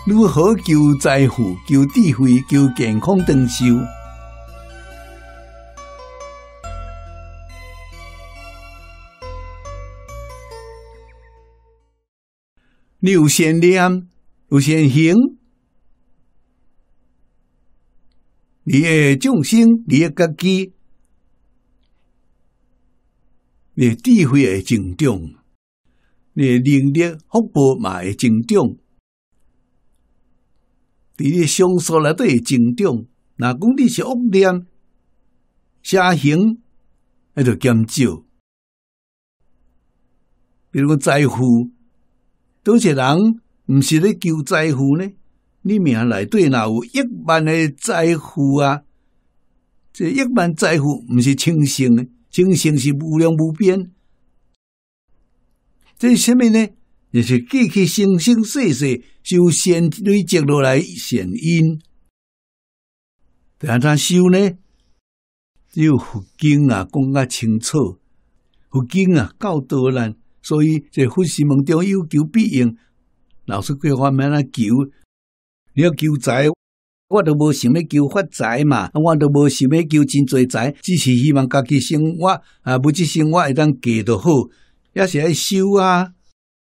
如何求财富、求智慧、求健康长寿？你有善念，有善行，你的众生，你的家己，你的智慧会增长，你的能力、福报嘛会增长，你的相术内底会增长。若讲你是恶念、邪行，那就减少。比如讲财富。多少人毋是咧求财富呢？你命内底若有1万的财富啊，这1万财富毋是清性的，清性是无量无边。这是什么呢？就是过去生生世世修善累积落来善因。但怎修呢？只有佛经啊讲较清楚，佛经啊教导咱。所以，这佛事门中有求必应。老师叫我免那求，你要求财，我都无想要求发财嘛，我都无想要求真多财，只是希望家己生活啊，物质生活会当过就好，也是爱修啊。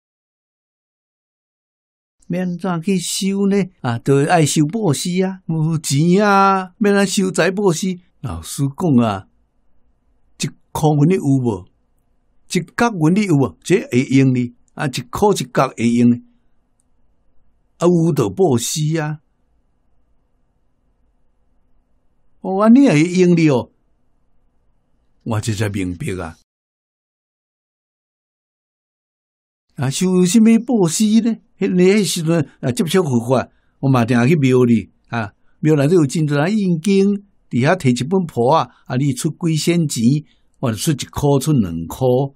免怎去修呢？啊，就爱修布施啊，无钱啊，免怎修财布施。老师讲啊，1箍文你有无？1角文你有无？这会用哩啊，1箍1角会用哩。啊，有就布施啊。哦，安尼也会用哩哦。我这才明白啊。啊，修什么布施呢？迄时阵啊，接触佛法，我嘛定去庙里啊，庙内底有真多人印经，底下摕一本簿啊，啊，你出几仙钱，我就出1箍，出2箍。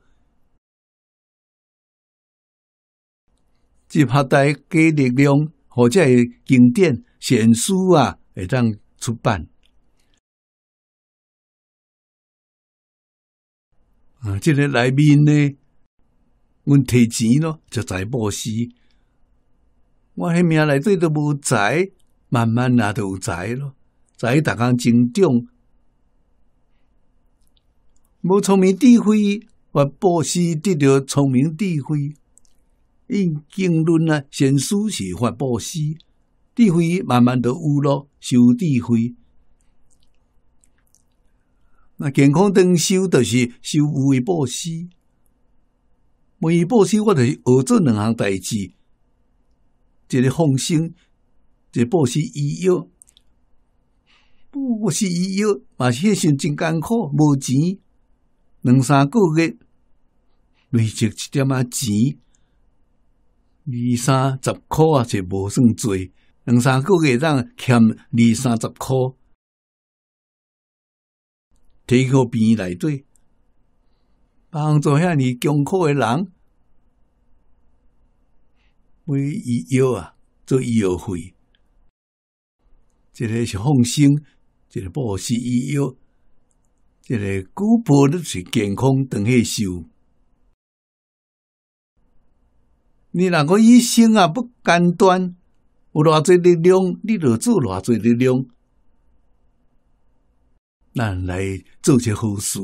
这拍带给力量，或者是经典善书啊，会当出版。啊，这个内面呢，阮摕钱咯，就财布施。我迄命内底都无财，慢慢也就有财咯，财逐工增长。无聪明智慧，我布施得到聪明智慧。因经论啊，善书是发布施，智慧慢慢就有咯，修智慧。那健康长寿就是修无为布施，无为布施我就是学做2项代志，一个放生，一个布施医药。布施医药嘛是迄时真艰苦，无钱，2-3个月累积1点仔钱。20-30箍啊，就无算多，2-3个月当欠20-30箍，摕去病内底，帮助遐尼穷苦的人买医药啊，做医药费。这个是放生，这个布施医药，这个古朴的是健康长寿寿。你若个一生啊不间断，有偌济力量，你就做偌济力量。咱来做些好事。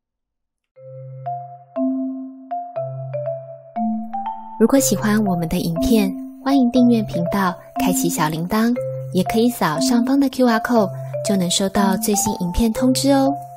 如果喜欢我们的影片，欢迎订阅频道，开启小铃铛，也可以扫上方的 QR code，就能收到最新影片通知哦。